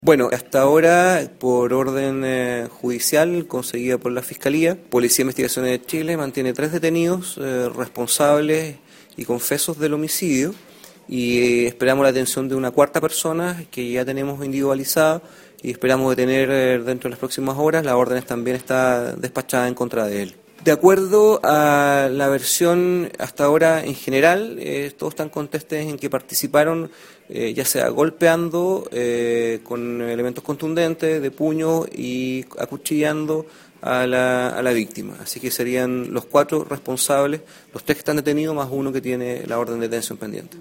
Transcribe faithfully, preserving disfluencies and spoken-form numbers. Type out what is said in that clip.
Bueno, hasta ahora, por orden eh, judicial conseguida por la Fiscalía, Policía de Investigaciones de Chile mantiene tres detenidos eh, responsables y confesos del homicidio y eh, esperamos la detención de una cuarta persona que ya tenemos individualizada y esperamos detener eh, dentro de las próximas horas. La orden también está despachada en contra de él. De acuerdo a la versión hasta ahora en general, eh, todos están contestes en que participaron eh, ya sea golpeando eh, con elementos contundentes de puño y acuchillando a la, a la víctima. Así que serían los cuatro responsables, los tres que están detenidos más uno que tiene la orden de detención pendiente.